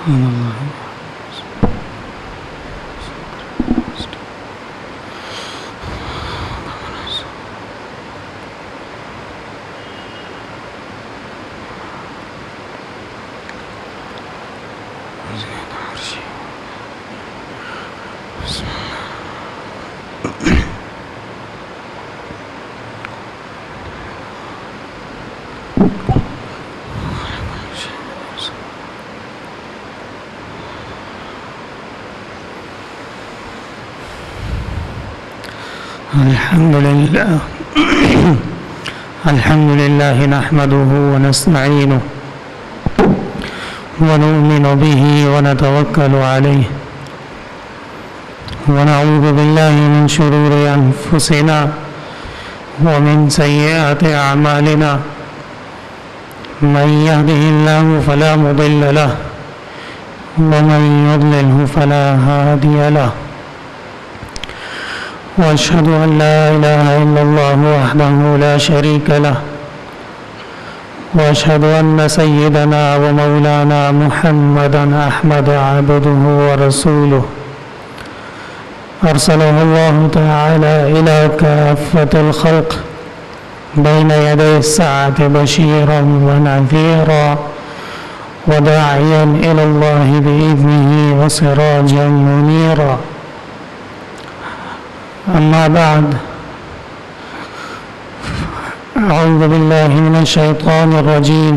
الحمد لله نحمده ونستعينه ونؤمن به ونتوكل عليه ونعوذ بالله من شرور أنفسنا ومن سيئات أعمالنا من يهده الله فلا مضل له ومن يضلله فلا هادي له وأشهد أن لا إله إلا الله وحده لا شريك له وأشهد أن سيدنا ومولانا محمدا أحمد عبده ورسوله أرسله الله تعالى إلى كافة الخلق بين يدي الساعة بشيرا ونذيرا وداعيا إلى الله بإذنه وسراجا منيرا أما بعد أعوذ بالله من الشيطان الرجيم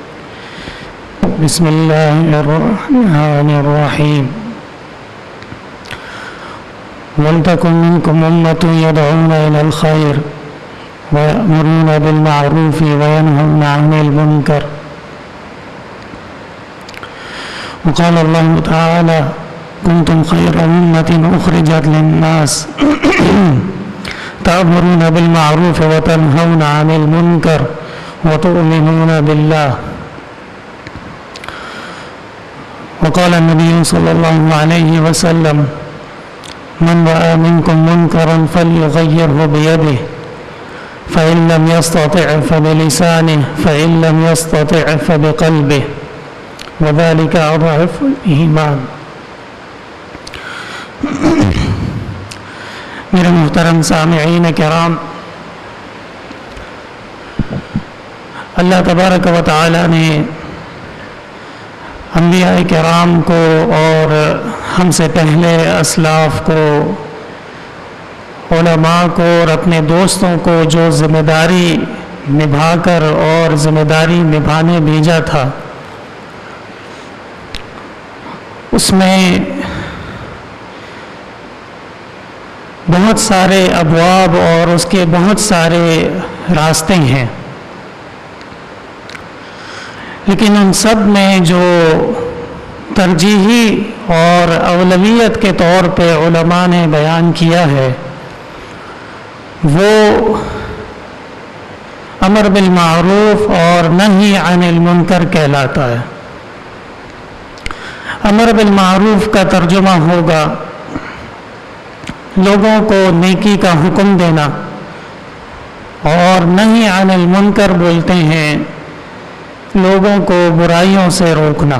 بسم الله الرحمن الرحيم ولتكن منكم أمة يدعون إلى الخير ويأمرون بالمعروف وينهون عن المنكر وقال الله تعالى كنتم خير أمة أخرجت للناس تأمرون بالمعروف وتنهون عن المنكر وتؤمنون بالله وقال النبي صلى الله عليه وسلم من رأى منكم منكرا فليغيره بيده فإن لم يستطع فبلسانه فإن لم يستطع فبقلبه وذلك أضعف الإيمان. میرے محترم سامعین کرام، اللہ تبارک و تعالی نے انبیاء کرام کو اور ہم سے پہلے اسلاف کو، علماء کو اور اپنے دوستوں کو جو ذمہ داری نبھا کر اور ذمہ داری نبھانے بھیجا تھا، اس میں بہت سارے ابواب اور اس کے بہت سارے راستے ہیں، لیکن ان سب میں جو ترجیحی اور اولویت کے طور پہ علماء نے بیان کیا ہے وہ امر بالمعروف اور نہی عن المنکر کہلاتا ہے۔ امر بالمعروف کا ترجمہ ہوگا لوگوں کو نیکی کا حکم دینا، اور نہی عن المنکر بولتے ہیں لوگوں کو برائیوں سے روکنا۔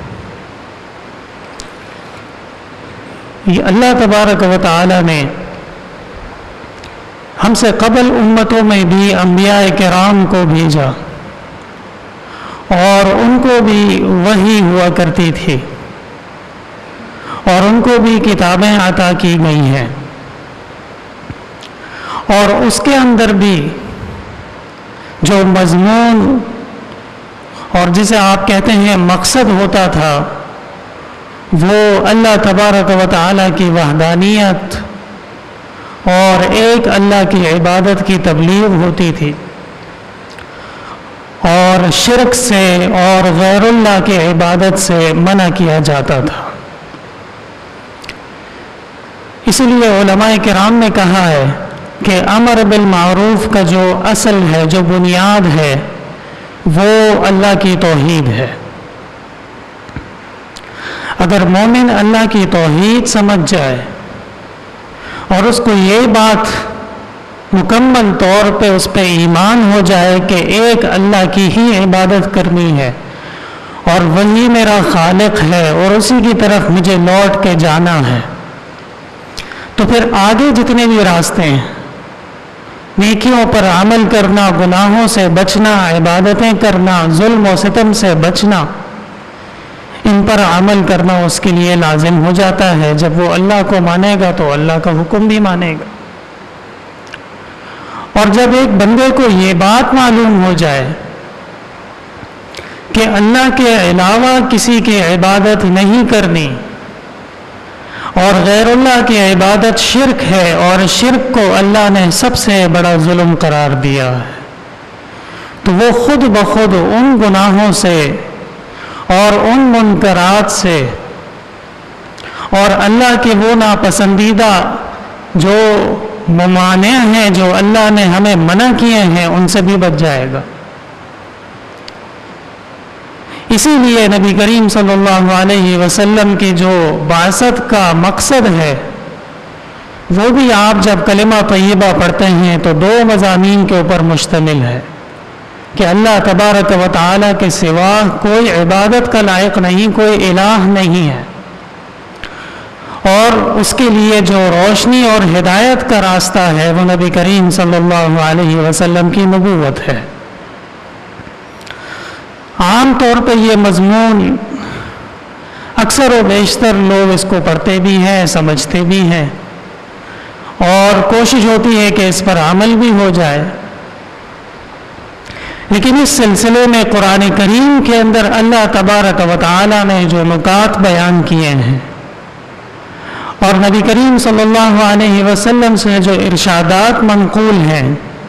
یہ اللہ تبارک و تعالی نے ہم سے قبل امتوں میں بھی انبیاء کرام کو بھیجا، اور ان کو بھی وحی ہوا کرتی تھی، اور ان کو بھی کتابیں عطا کی گئی ہیں، اور اس کے اندر بھی جو مضمون اور جسے آپ کہتے ہیں مقصد ہوتا تھا، وہ اللہ تبارک و تعالیٰ کی وحدانیت اور ایک اللہ کی عبادت کی تبلیغ ہوتی تھی، اور شرک سے اور غیر اللہ کی عبادت سے منع کیا جاتا تھا۔ اس لیے علماء کرام نے کہا ہے کہ امر بالمعروف کا جو اصل ہے، جو بنیاد ہے، وہ اللہ کی توحید ہے۔ اگر مومن اللہ کی توحید سمجھ جائے اور اس کو یہ بات مکمل طور پہ اس پہ ایمان ہو جائے کہ ایک اللہ کی ہی عبادت کرنی ہے اور وہی میرا خالق ہے اور اسی کی طرف مجھے لوٹ کے جانا ہے، تو پھر آگے جتنے بھی راستے ہیں، نیکیوں پر عمل کرنا، گناہوں سے بچنا، عبادتیں کرنا، ظلم و ستم سے بچنا، ان پر عمل کرنا اس کے لیے لازم ہو جاتا ہے۔ جب وہ اللہ کو مانے گا تو اللہ کا حکم بھی مانے گا۔ اور جب ایک بندے کو یہ بات معلوم ہو جائے کہ اللہ کے علاوہ کسی کی عبادت نہیں کرنی اور غیر اللہ کی عبادت شرک ہے، اور شرک کو اللہ نے سب سے بڑا ظلم قرار دیا ہے، تو وہ خود بخود ان گناہوں سے اور ان منکرات سے اور اللہ کے وہ ناپسندیدہ جو ممانع ہیں جو اللہ نے ہمیں منع کیے ہیں ان سے بھی بچ جائے گا۔ اسی لیے نبی کریم صلی اللہ علیہ وسلم کی جو بعثت کا مقصد ہے وہ بھی آپ جب کلمہ طیبہ پڑھتے ہیں تو دو مضامین کے اوپر مشتمل ہے کہ اللہ تبارک و تعالیٰ کے سوا کوئی عبادت کا لائق نہیں، کوئی الہ نہیں ہے، اور اس کے لیے جو روشنی اور ہدایت کا راستہ ہے وہ نبی کریم صلی اللہ علیہ وسلم کی نبوت ہے۔ عام طور پہ یہ مضمون اکثر و بیشتر لوگ اس کو پڑھتے بھی ہیں، سمجھتے بھی ہیں، اور کوشش ہوتی ہے کہ اس پر عمل بھی ہو جائے، لیکن اس سلسلے میں قرآن کریم کے اندر اللہ تبارک و تعالیٰ نے جو نکات بیان کیے ہیں اور نبی کریم صلی اللہ علیہ وسلم سے جو ارشادات منقول ہیں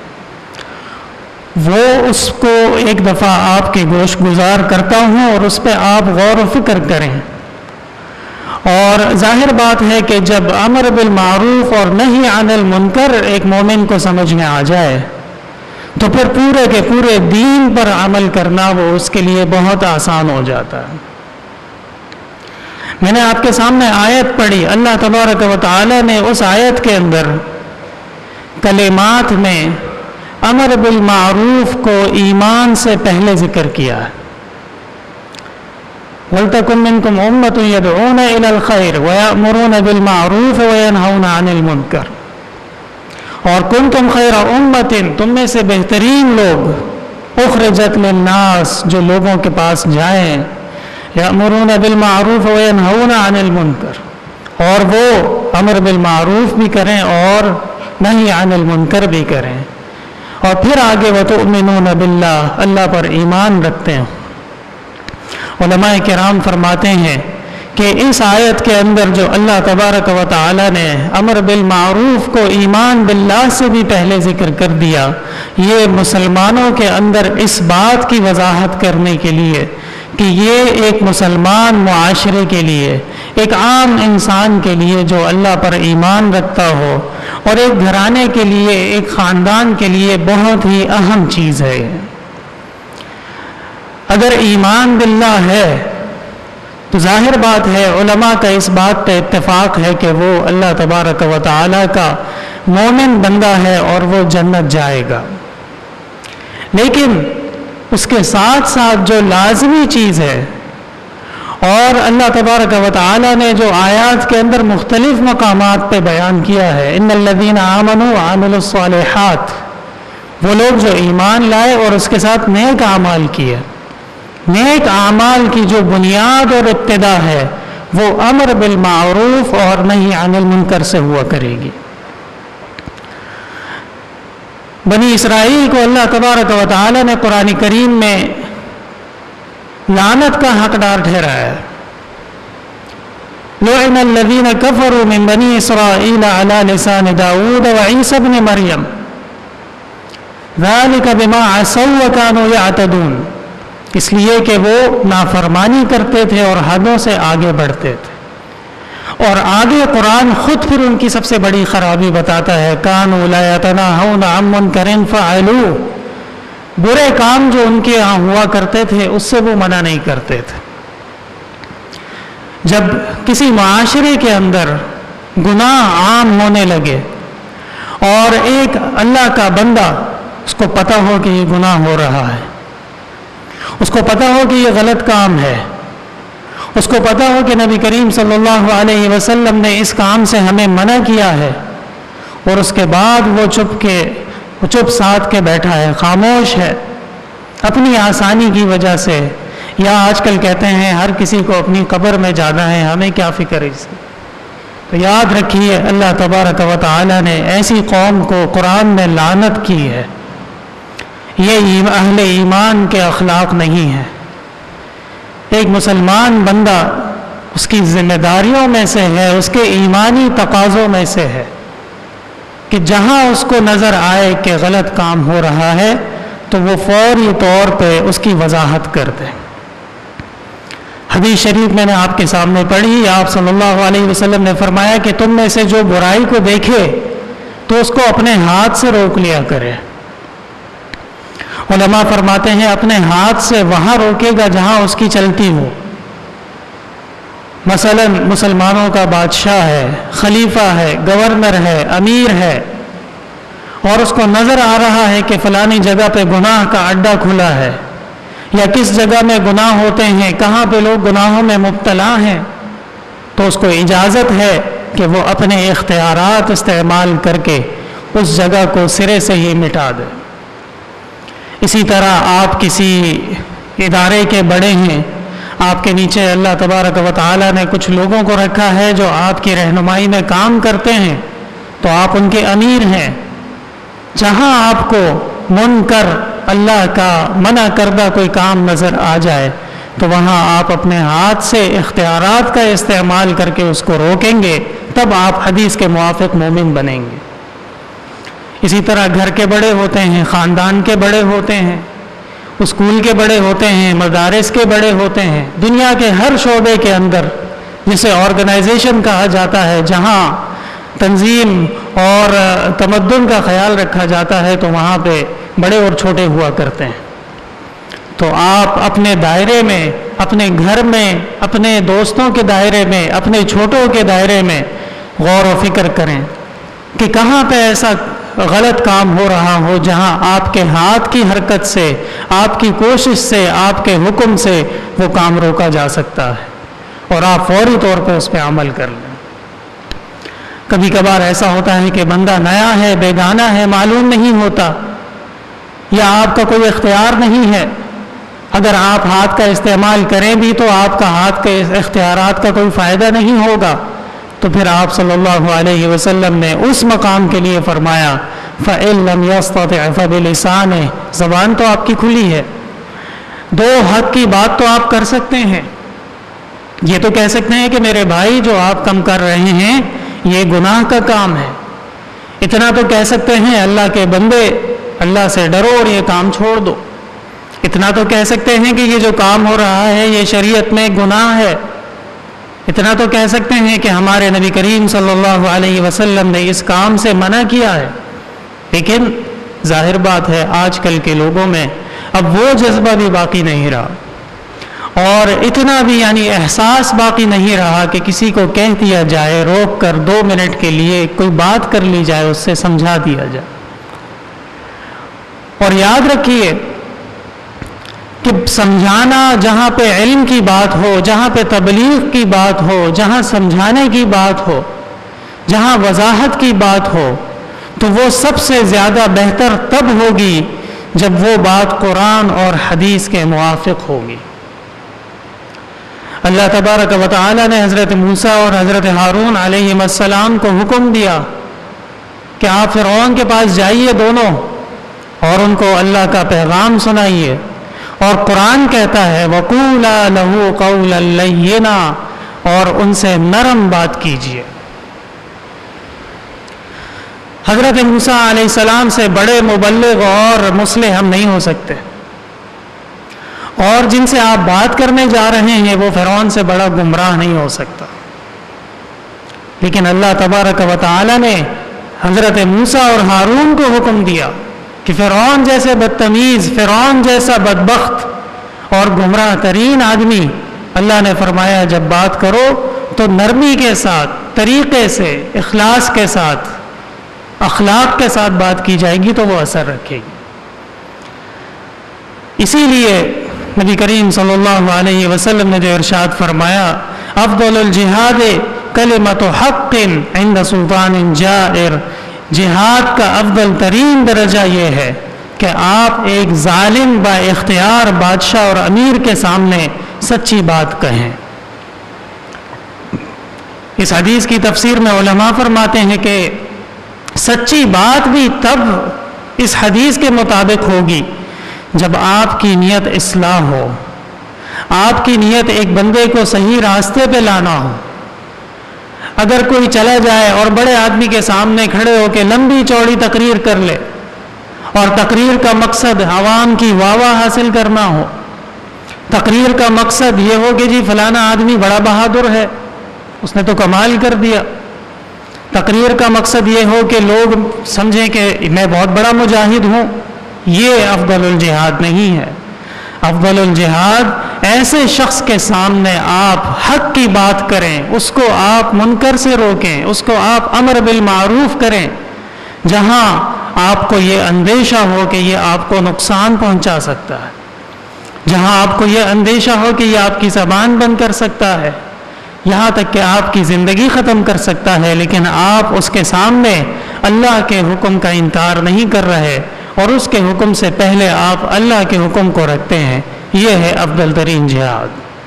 وہ اس کو ایک دفعہ آپ کے گوش گزار کرتا ہوں اور اس پہ آپ غور و فکر کریں۔ اور ظاہر بات ہے کہ جب امر بالمعروف اور نہی عن المنکر ایک مومن کو سمجھ میں آ جائے تو پھر پورے کے پورے دین پر عمل کرنا وہ اس کے لیے بہت آسان ہو جاتا ہے۔ میں نے آپ کے سامنے آیت پڑھی، اللہ تبارک و تعالی نے اس آیت کے اندر کلمات میں امر بالمعروف کو ایمان سے پہلے ذکر کیا ہے۔ وَلْتَكُن مِّنكُمْ أُمَّةٌ يَدْعُونَ إِلَى الْخَيْرِ وَيَأْمُرُونَ بِالْمَعْرُوفِ وَيَنْهَوْنَ عَنِ الْمُنكَرِ، اور كُنتُمْ خَيْرَ أُمَّةٍ، تم میں سے بہترین لوگ، اخرجت للناس، جو لوگوں کے پاس جائیں، یأمرون بالمعروف وینہون عن المنکر، اور وہ امر بالمعروف بھی کریں اور نہی عن المنکر بھی کریں، اور پھر آگے وتؤمنون باللہ، اللہ پر ایمان رکھتے ہیں۔ علماء کرام فرماتے ہیں کہ اس آیت کے اندر جو اللہ تبارک و تعالی نے امر بالمعروف کو ایمان باللہ سے بھی پہلے ذکر کر دیا، یہ مسلمانوں کے اندر اس بات کی وضاحت کرنے کے لیے کہ یہ ایک مسلمان معاشرے کے لیے، ایک عام انسان کے لیے جو اللہ پر ایمان رکھتا ہو، اور ایک گھرانے کے لیے، ایک خاندان کے لیے بہت ہی اہم چیز ہے۔ اگر ایمان باللہ ہے تو ظاہر بات ہے، علماء کا اس بات پہ اتفاق ہے کہ وہ اللہ تبارک و تعالیٰ کا مومن بندہ ہے اور وہ جنت جائے گا، لیکن اس کے ساتھ ساتھ جو لازمی چیز ہے، اور اللہ تبارک و تعالیٰ نے جو آیات کے اندر مختلف مقامات پہ بیان کیا ہے، ان الذین آمنوا وعملوا الصالحات، وہ لوگ جو ایمان لائے اور اس کے ساتھ نیک اعمال کیے، نیک اعمال کی جو بنیاد اور ابتدا ہے وہ امر بالمعروف اور نہی عن المنکر سے ہوا کرے گی۔ بنی اسرائیل کو اللہ تبارک و تعالی نے قرآن کریم میں لعنت کا حقدار ٹھہرایا ہے۔ لعن الذین کفروا من بنی اسرائیل علی لسان داؤد وعیسی ابن مریم ذلک بما عصوا وکانوا یعتدون، اس لیے کہ وہ نافرمانی کرتے تھے اور حدوں سے آگے بڑھتے تھے۔ اور آگے قرآن خود پھر ان کی سب سے بڑی خرابی بتاتا ہے، کانوا لا یتناہون عن منکر فعلوہ، برے کام جو ان کے یہاں ہوا کرتے تھے اس سے وہ منع نہیں کرتے تھے۔ جب کسی معاشرے کے اندر گناہ عام ہونے لگے اور ایک اللہ کا بندہ اس کو پتہ ہو کہ یہ گناہ ہو رہا ہے، اس کو پتہ ہو کہ یہ غلط کام ہے، اس کو پتہ ہو کہ نبی کریم صلی اللہ علیہ وسلم نے اس کام سے ہمیں منع کیا ہے، اور اس کے بعد وہ چپ ساتھ کے بیٹھا ہے، خاموش ہے، اپنی آسانی کی وجہ سے، یا آج کل کہتے ہیں ہر کسی کو اپنی قبر میں جانا ہے، ہمیں کیا فکر ہے اس کی۔ تو یاد رکھیے اللہ تبارک و تعالی نے ایسی قوم کو قرآن میں لعنت کی ہے، یہ اہل ایمان کے اخلاق نہیں ہے۔ ایک مسلمان بندہ اس کی ذمہ داریوں میں سے ہے، اس کے ایمانی تقاضوں میں سے ہے کہ جہاں اس کو نظر آئے کہ غلط کام ہو رہا ہے تو وہ فوری طور پہ اس کی وضاحت کر دے۔ حدیث شریف میں نے آپ کے سامنے پڑھی، آپ صلی اللہ علیہ وسلم نے فرمایا کہ تم میں سے جو برائی کو دیکھے تو اس کو اپنے ہاتھ سے روک لیا کرے۔ علماء فرماتے ہیں اپنے ہاتھ سے وہاں روکے گا جہاں اس کی چلتی ہو۔ مثلا مسلمانوں کا بادشاہ ہے، خلیفہ ہے، گورنر ہے، امیر ہے، اور اس کو نظر آ رہا ہے کہ فلانی جگہ پہ گناہ کا اڈا کھلا ہے، یا کس جگہ میں گناہ ہوتے ہیں، کہاں پہ لوگ گناہوں میں مبتلا ہیں، تو اس کو اجازت ہے کہ وہ اپنے اختیارات استعمال کر کے اس جگہ کو سرے سے ہی مٹا دے۔ اسی طرح آپ کسی ادارے کے بڑے ہیں، آپ کے نیچے اللہ تبارک و تعالی نے کچھ لوگوں کو رکھا ہے جو آپ کی رہنمائی میں کام کرتے ہیں، تو آپ ان کے امیر ہیں۔ جہاں آپ کو منکر اللہ کا منع کردہ کوئی کام نظر آ جائے تو وہاں آپ اپنے ہاتھ سے اختیارات کا استعمال کر کے اس کو روکیں گے، تب آپ حدیث کے موافق مومن بنیں گے۔ اسی طرح گھر کے بڑے ہوتے ہیں، خاندان کے بڑے ہوتے ہیں، اسکول کے بڑے ہوتے ہیں، مدارس کے بڑے ہوتے ہیں، دنیا کے ہر شعبے کے اندر جسے آرگنائزیشن کہا جاتا ہے، جہاں تنظیم اور تمدن کا خیال رکھا جاتا ہے، تو وہاں پہ بڑے اور چھوٹے ہوا کرتے ہیں۔ تو آپ اپنے دائرے میں، اپنے گھر میں، اپنے دوستوں کے دائرے میں، اپنے چھوٹوں کے دائرے میں غور و فکر کریں کہ کہاں پہ ایسا غلط کام ہو رہا ہو جہاں آپ کے ہاتھ کی حرکت سے، آپ کی کوشش سے، آپ کے حکم سے وہ کام روکا جا سکتا ہے، اور آپ فوری طور پہ اس پہ عمل کر لیں۔ کبھی کبھار ایسا ہوتا ہے کہ بندہ نیا ہے، بیگانہ ہے، معلوم نہیں ہوتا، یا آپ کا کوئی اختیار نہیں ہے۔ اگر آپ ہاتھ کا استعمال کریں بھی تو آپ کا ہاتھ کے اختیارات کا کوئی فائدہ نہیں ہوگا، تو پھر آپ صلی اللہ علیہ وسلم نے اس مقام کے لیے فرمایا فَإِن لَمْ يَسْتَطِعْ فَبِلِسَانِهِ، زبان تو آپ کی کھلی ہے، دو حق کی بات تو آپ کر سکتے ہیں۔ یہ تو کہہ سکتے ہیں کہ میرے بھائی جو آپ کم کر رہے ہیں یہ گناہ کا کام ہے، اتنا تو کہہ سکتے ہیں اللہ کے بندے اللہ سے ڈرو اور یہ کام چھوڑ دو، اتنا تو کہہ سکتے ہیں کہ یہ جو کام ہو رہا ہے یہ شریعت میں گناہ ہے، اتنا تو کہہ سکتے ہیں کہ ہمارے نبی کریم صلی اللہ علیہ وسلم نے اس کام سے منع کیا ہے۔ لیکن ظاہر بات ہے آج کل کے لوگوں میں اب وہ جذبہ بھی باقی نہیں رہا، اور اتنا بھی یعنی احساس باقی نہیں رہا کہ کسی کو کہہ دیا جائے، روک کر 2 منٹ کے لیے کوئی بات کر لی جائے، اس سے سمجھا دیا جائے۔ اور یاد رکھیے کہ سمجھانا جہاں پہ علم کی بات ہو، جہاں پہ تبلیغ کی بات ہو، جہاں سمجھانے کی بات ہو، جہاں وضاحت کی بات ہو، تو وہ سب سے زیادہ بہتر تب ہوگی جب وہ بات قرآن اور حدیث کے موافق ہوگی۔ اللہ تبارک و تعالی نے حضرت موسیٰ اور حضرت ہارون علیہ السلام کو حکم دیا کہ آپ فرعون کے پاس جائیے دونوں، اور ان کو اللہ کا پیغام سنائیے، اور قرآن کہتا ہے وَقُولَا لَهُ قَوْلًا لَيِّنًا، اور ان سے نرم بات کیجیے۔ حضرت موسیٰ علیہ السلام سے بڑے مبلغ اور مصلح ہم نہیں ہو سکتے، اور جن سے آپ بات کرنے جا رہے ہیں وہ فرعون سے بڑا گمراہ نہیں ہو سکتا۔ لیکن اللہ تبارک و تعالی نے حضرت موسیٰ اور ہارون کو حکم دیا کہ فرعون جیسے بدتمیز، فرعون جیسا بدبخت اور گمراہ ترین آدمی، اللہ نے فرمایا جب بات کرو تو نرمی کے ساتھ، طریقے سے، اخلاص کے ساتھ، اخلاق کے ساتھ بات کی جائے گی تو وہ اثر رکھے گی۔ اسی لیے نبی کریم صلی اللہ علیہ وسلم نے جو ارشاد فرمایا، افضل الجہاد کلمۃ حق عند سلطان جائر، جہاد کا افضل ترین درجہ یہ ہے کہ آپ ایک ظالم با اختیار بادشاہ اور امیر کے سامنے سچی بات کہیں۔ اس حدیث کی تفسیر میں علماء فرماتے ہیں کہ سچی بات بھی تب اس حدیث کے مطابق ہوگی جب آپ کی نیت اصلاح ہو، آپ کی نیت ایک بندے کو صحیح راستے پہ لانا ہو۔ اگر کوئی چلا جائے اور بڑے آدمی کے سامنے کھڑے ہو کے لمبی چوڑی تقریر کر لے اور تقریر کا مقصد عوام کی واہ واہ حاصل کرنا ہو، تقریر کا مقصد یہ ہو کہ جی فلانا آدمی بڑا بہادر ہے، اس نے تو کمال کر دیا، تقریر کا مقصد یہ ہو کہ لوگ سمجھیں کہ میں بہت بڑا مجاہد ہوں، یہ افضل الجہاد نہیں ہے۔ افضل الجہاد ایسے شخص کے سامنے آپ حق کی بات کریں، اس کو آپ منکر سے روکیں، اس کو آپ امر بالمعروف کریں، جہاں آپ کو یہ اندیشہ ہو کہ یہ آپ کو نقصان پہنچا سکتا ہے، جہاں آپ کو یہ اندیشہ ہو کہ یہ آپ کی زبان بند کر سکتا ہے، یہاں تک کہ آپ کی زندگی ختم کر سکتا ہے، لیکن آپ اس کے سامنے اللہ کے حکم کا انکار نہیں کر رہے اور اس کے حکم سے پہلے آپ اللہ کے حکم کو رکھتے ہیں، یہ ہے افضل ترین جہاد۔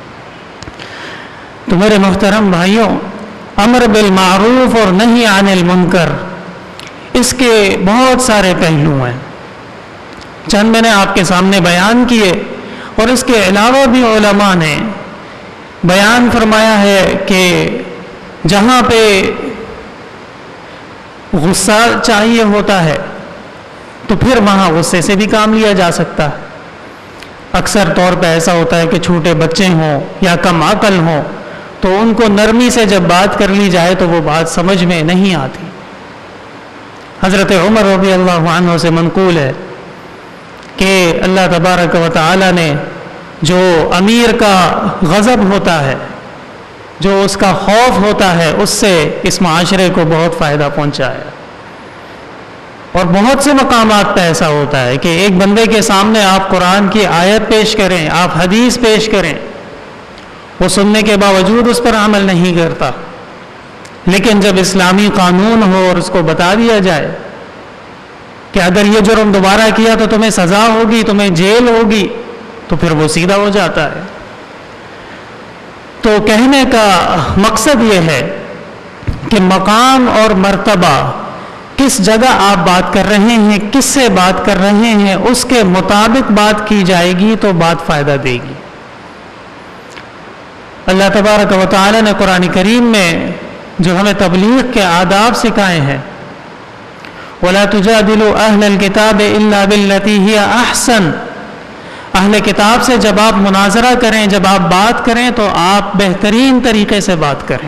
تو میرے محترم بھائیوں، امر بالمعروف اور نہی عن المنکر، اس کے بہت سارے پہلو ہیں، چند میں نے آپ کے سامنے بیان کیے، اور اس کے علاوہ بھی علماء نے بیان فرمایا ہے کہ جہاں پہ غصہ چاہیے ہوتا ہے تو پھر وہاں غصے سے بھی کام لیا جا سکتا ہے۔ اکثر طور پہ ایسا ہوتا ہے کہ چھوٹے بچے ہوں یا کم عقل ہوں تو ان کو نرمی سے جب بات کر لی جائے تو وہ بات سمجھ میں نہیں آتی۔ حضرت عمر رضی اللہ عنہ سے منقول ہے کہ اللہ تبارک و تعالی نے جو امیر کا غضب ہوتا ہے، جو اس کا خوف ہوتا ہے، اس سے اس معاشرے کو بہت فائدہ پہنچا ہے۔ اور بہت سے مقامات پہ ایسا ہوتا ہے کہ ایک بندے کے سامنے آپ قرآن کی آیت پیش کریں، آپ حدیث پیش کریں، وہ سننے کے باوجود اس پر عمل نہیں کرتا، لیکن جب اسلامی قانون ہو اور اس کو بتا دیا جائے کہ اگر یہ جرم دوبارہ کیا تو تمہیں سزا ہوگی، تمہیں جیل ہوگی، تو پھر وہ سیدھا ہو جاتا ہے۔ تو کہنے کا مقصد یہ ہے کہ مقام اور مرتبہ، کس جگہ آپ بات کر رہے ہیں، کس سے بات کر رہے ہیں، اس کے مطابق بات کی جائے گی تو بات فائدہ دے گی۔ اللہ تبارک و تعالی نے قرآن کریم میں جو ہمیں تبلیغ کے آداب سکھائے ہیں، وَلَا تُجَادِلُوا أَهْلَ الْكِتَابِ إِلَّا بِالَّتِي هِيَ أَحْسَنُ، اہل کتاب سے جب آپ مناظرہ کریں، جب آپ بات کریں تو آپ بہترین طریقے سے بات کریں۔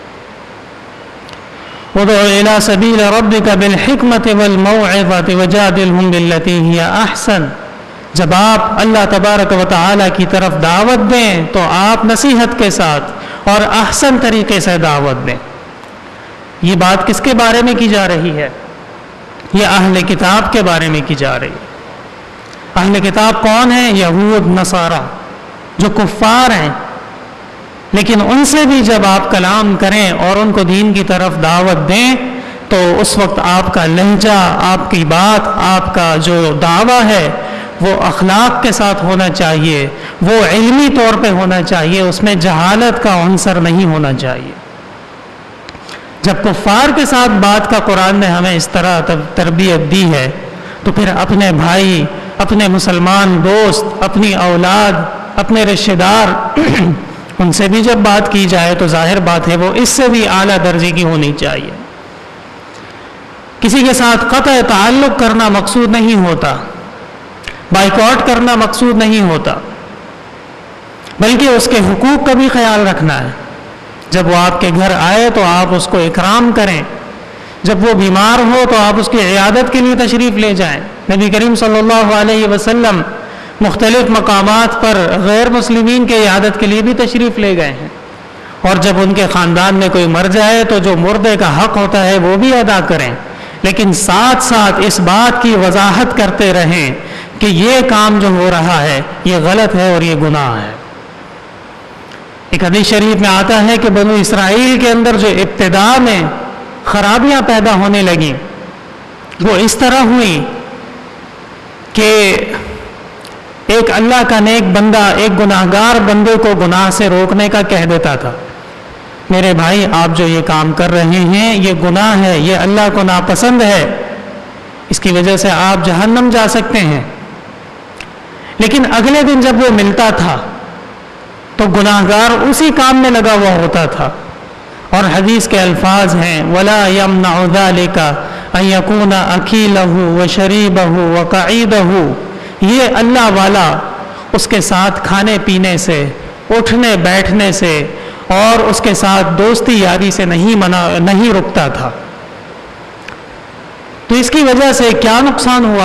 وَادْعُ إِلَىٰ سَبِيلِ رَبِّكَ بِالْحِكْمَةِ وَالْمَوْعِظَةِ وَجَادِلْهُمْ بِالَّتِي هِيَ أَحْسَنُ، جب آپ اللہ تبارک و تعالی کی طرف دعوت دیں تو آپ نصیحت کے ساتھ اور احسن طریقے سے دعوت دیں۔ یہ بات کس کے بارے میں کی جا رہی ہے؟ یہ اہل کتاب کے بارے میں کی جا رہی ہے۔ اہل کتاب کون ہیں؟ یہود، نصارہ، جو کفار ہیں، لیکن ان سے بھی جب آپ کلام کریں اور ان کو دین کی طرف دعوت دیں تو اس وقت آپ کا لہجہ، آپ کی بات، آپ کا جو دعویٰ ہے وہ اخلاق کے ساتھ ہونا چاہیے، وہ علمی طور پہ ہونا چاہیے، اس میں جہالت کا عنصر نہیں ہونا چاہیے۔ جب کفار کے ساتھ بات کا قرآن نے ہمیں اس طرح تربیت دی ہے تو پھر اپنے بھائی، اپنے مسلمان دوست، اپنی اولاد، اپنے رشتہ دار، ان سے بھی جب بات کی جائے تو ظاہر بات ہے وہ اس سے بھی اعلیٰ درجے کی ہونی چاہیے۔ کسی کے ساتھ قطع تعلق کرنا مقصود نہیں ہوتا، بائیکاٹ کرنا مقصود نہیں ہوتا، بلکہ اس کے حقوق کا بھی خیال رکھنا ہے۔ جب وہ آپ کے گھر آئے تو آپ اس کو اکرام کریں، جب وہ بیمار ہو تو آپ اس کی عیادت کے لیے تشریف لے جائیں۔ نبی کریم صلی اللہ علیہ وسلم مختلف مقامات پر غیر مسلمین کے عیادت کے لیے بھی تشریف لے گئے ہیں، اور جب ان کے خاندان میں کوئی مر جائے تو جو مردے کا حق ہوتا ہے وہ بھی ادا کریں، لیکن ساتھ ساتھ اس بات کی وضاحت کرتے رہیں کہ یہ کام جو ہو رہا ہے یہ غلط ہے اور یہ گناہ ہے۔ ایک حدیث شریف میں آتا ہے کہ بنو اسرائیل کے اندر جو ابتدا میں خرابیاں پیدا ہونے لگیں وہ اس طرح ہوئی کہ ایک اللہ کا نیک بندہ ایک گناہگار بندے کو گناہ سے روکنے کا کہہ دیتا تھا، میرے بھائی آپ جو یہ کام کر رہے ہیں یہ گناہ ہے، یہ اللہ کو ناپسند ہے، اس کی وجہ سے آپ جہنم جا سکتے ہیں۔ لیکن اگلے دن جب وہ ملتا تھا تو گناہگار اسی کام میں لگا ہوا ہوتا تھا، اور حدیث کے الفاظ ہیں وَلَا يَمْنَعُ ذَلِكَ أَن يَكُونَ أَكِيلَهُ وَشَرِيبَهُ وَقَعِيدَهُ، یہ اللہ والا اس کے ساتھ کھانے پینے سے، اٹھنے بیٹھنے سے اور اس کے ساتھ دوستی یاری سے نہیں رکتا تھا۔ تو اس کی وجہ سے کیا نقصان ہوا؟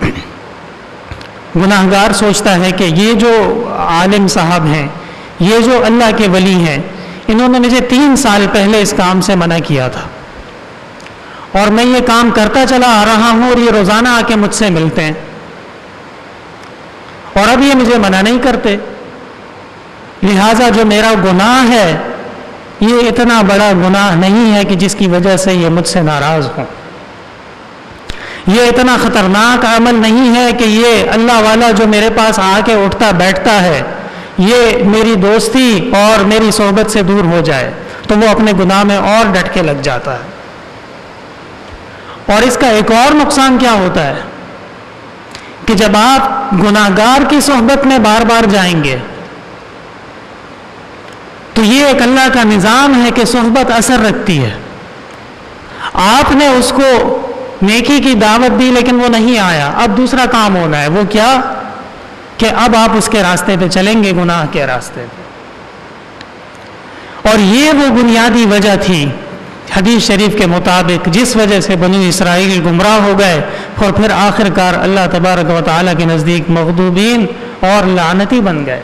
گناہگار سوچتا ہے کہ یہ جو عالم صاحب ہیں، یہ جو اللہ کے ولی ہیں، انہوں نے مجھے 3 سال پہلے اس کام سے منع کیا تھا اور میں یہ کام کرتا چلا آ رہا ہوں اور یہ روزانہ آ کے مجھ سے ملتے ہیں اور اب یہ مجھے منع نہیں کرتے، لہٰذا جو میرا گناہ ہے یہ اتنا بڑا گناہ نہیں ہے کہ جس کی وجہ سے یہ مجھ سے ناراض ہوں، یہ اتنا خطرناک عمل نہیں ہے کہ یہ اللہ والا جو میرے پاس آ کے اٹھتا بیٹھتا ہے یہ میری دوستی اور میری صحبت سے دور ہو جائے، تو وہ اپنے گناہ میں اور ڈٹ کے لگ جاتا ہے۔ اور اس کا ایک اور نقصان کیا ہوتا ہے کہ جب آپ گناہگار کی صحبت میں بار بار جائیں گے تو یہ ایک اللہ کا نظام ہے کہ صحبت اثر رکھتی ہے۔ آپ نے اس کو نیکی کی دعوت دی لیکن وہ نہیں آیا، اب دوسرا کام ہونا ہے، وہ کیا کہ اب آپ اس کے راستے پہ چلیں گے، گناہ کے راستے پہ۔ اور یہ وہ بنیادی وجہ تھی حدیث شریف کے مطابق جس وجہ سے بنو اسرائیل گمراہ ہو گئے اور پھر آخر کار اللہ تبارک و تعالیٰ کے نزدیک مغضوبین اور لعنتی بن گئے۔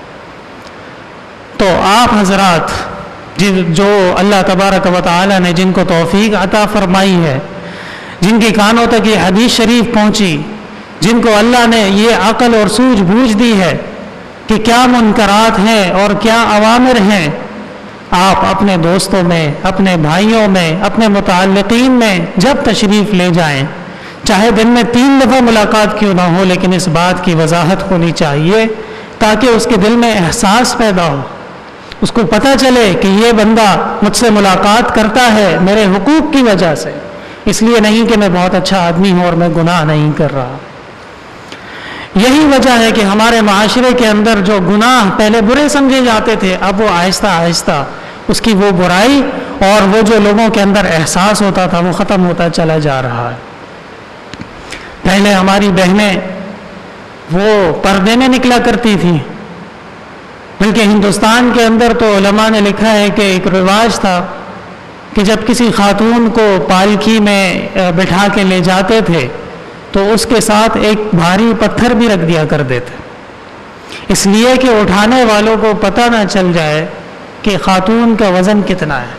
تو آپ حضرات جو اللہ تبارک و تعالیٰ نے جن کو توفیق عطا فرمائی ہے، جن کے کانوں تک یہ حدیث شریف پہنچی، جن کو اللہ نے یہ عقل اور سوجھ بوجھ دی ہے کہ کیا منکرات ہیں اور کیا اوامر ہیں، آپ اپنے دوستوں میں، اپنے بھائیوں میں، اپنے متعلقین میں جب تشریف لے جائیں، چاہے دن میں 3 دفعہ ملاقات کیوں نہ ہو، لیکن اس بات کی وضاحت ہونی چاہیے تاکہ اس کے دل میں احساس پیدا ہو، اس کو پتہ چلے کہ یہ بندہ مجھ سے ملاقات کرتا ہے میرے حقوق کی وجہ سے، اس لیے نہیں کہ میں بہت اچھا آدمی ہوں اور میں گناہ نہیں کر رہا۔ یہی وجہ ہے کہ ہمارے معاشرے کے اندر جو گناہ پہلے برے سمجھے جاتے تھے، اب وہ آہستہ آہستہ اس کی وہ برائی اور وہ جو لوگوں کے اندر احساس ہوتا تھا وہ ختم ہوتا چلا جا رہا ہے۔ پہلے ہماری بہنیں وہ پردے میں نکلا کرتی تھیں، بلکہ ہندوستان کے اندر تو علماء نے لکھا ہے کہ ایک رواج تھا کہ جب کسی خاتون کو پالکی میں بٹھا کے لے جاتے تھے تو اس کے ساتھ ایک بھاری پتھر بھی رکھ دیا کر دیتے، اس لیے کہ اٹھانے والوں کو پتہ نہ چل جائے کہ خاتون کا وزن کتنا ہے،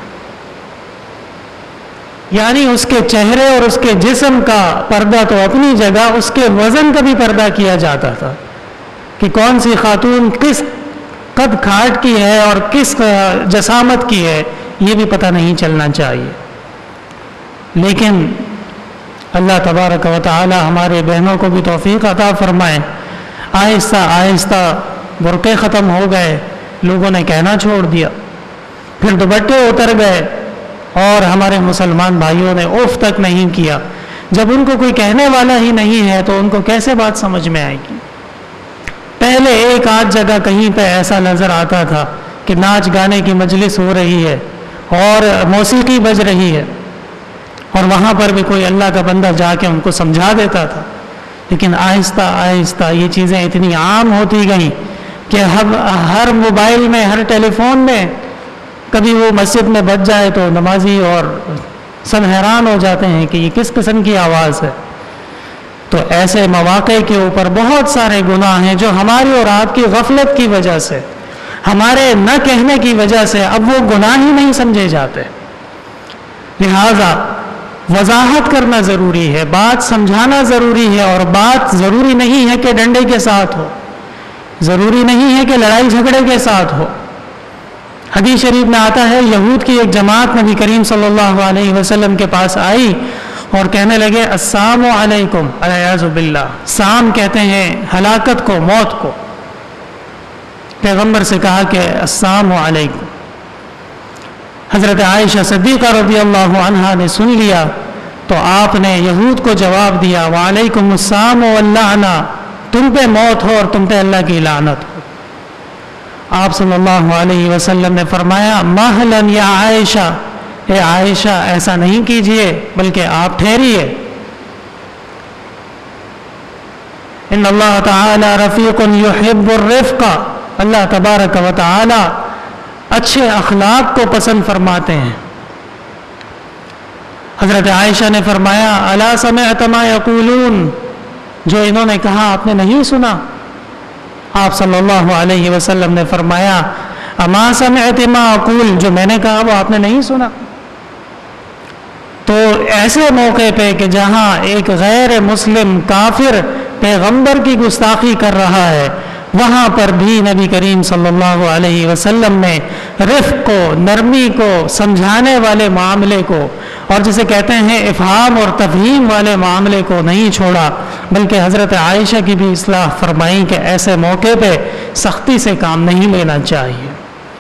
یعنی اس کے چہرے اور اس کے جسم کا پردہ تو اپنی جگہ، اس کے وزن کا بھی پردہ کیا جاتا تھا کہ کون سی خاتون کس قد کھاٹ کی ہے اور کس جسامت کی ہے، یہ بھی پتہ نہیں چلنا چاہیے۔ لیکن اللہ تبارک و تعالی ہمارے بہنوں کو بھی توفیق عطا فرمائے، آہستہ آہستہ برقعے ختم ہو گئے، لوگوں نے کہنا چھوڑ دیا، پھر دوپٹے اتر گئے اور ہمارے مسلمان بھائیوں نے اف تک نہیں کیا۔ جب ان کو کوئی کہنے والا ہی نہیں ہے تو ان کو کیسے بات سمجھ میں آئے گی؟ پہلے ایک آدھ جگہ کہیں پہ ایسا نظر آتا تھا کہ ناچ گانے کی مجلس ہو رہی ہے اور موسیقی بج رہی ہے، اور وہاں پر بھی کوئی اللہ کا بندہ جا کے ان کو سمجھا دیتا تھا، لیکن آہستہ آہستہ یہ چیزیں اتنی عام ہوتی گئیں کہ ہر موبائل میں، ہر ٹیلی فون میں کبھی وہ مسجد میں بج جائے تو نمازی اور سب حیران ہو جاتے ہیں کہ یہ کس قسم کی آواز ہے۔ تو ایسے مواقع کے اوپر بہت سارے گناہ ہیں جو ہماری اور آپ کی غفلت کی وجہ سے، ہمارے نہ کہنے کی وجہ سے اب وہ گناہ ہی نہیں سمجھے جاتے۔ لہٰذا وضاحت کرنا ضروری ہے، بات سمجھانا ضروری ہے، اور بات ضروری نہیں ہے کہ ڈنڈے کے ساتھ ہو، ضروری نہیں ہے کہ لڑائی جھگڑے کے ساتھ ہو۔ حدیث شریف میں آتا ہے یہود کی ایک جماعت نبی کریم صلی اللہ علیہ وسلم کے پاس آئی اور کہنے لگے السلام علیکم، الیاذ باللہ، سام کہتے ہیں ہلاکت کو، موت کو۔ پیغمبر سے کہا کہ السلام علیکم۔ حضرت عائشہ صدیقہ رضی اللہ عنہا نے سن لیا تو آپ نے یہود کو جواب دیا وعلیکم السلام واللعنہ، تم پہ موت ہو اور تم پہ اللہ کی لعنت ہو۔ آپ صلی اللہ علیہ وسلم نے فرمایا مہلاً یا عائشہ، اے عائشہ ایسا نہیں کیجئے بلکہ آپ ٹھہریے، ان اللہ تعالی رفیق یحب الرفق، اللہ تبارک و تعالی اچھے اخلاق کو پسند فرماتے ہیں۔ حضرت عائشہ نے فرمایا الا سمعت ما یقولون، جو انہوں نے کہا آپ نے نہیں سنا؟ آپ صلی اللہ علیہ وسلم نے فرمایا اما سمعت ما اقول، جو میں نے کہا وہ آپ نے نہیں سنا؟ تو ایسے موقع پہ کہ جہاں ایک غیر مسلم کافر پیغمبر کی گستاخی کر رہا ہے، وہاں پر بھی نبی کریم صلی اللہ علیہ وسلم نے رفق کو، نرمی کو، سمجھانے والے معاملے کو، اور جسے کہتے ہیں افہام اور تفہیم والے معاملے کو نہیں چھوڑا، بلکہ حضرت عائشہ کی بھی اصلاح فرمائی کہ ایسے موقع پہ سختی سے کام نہیں لینا چاہیے۔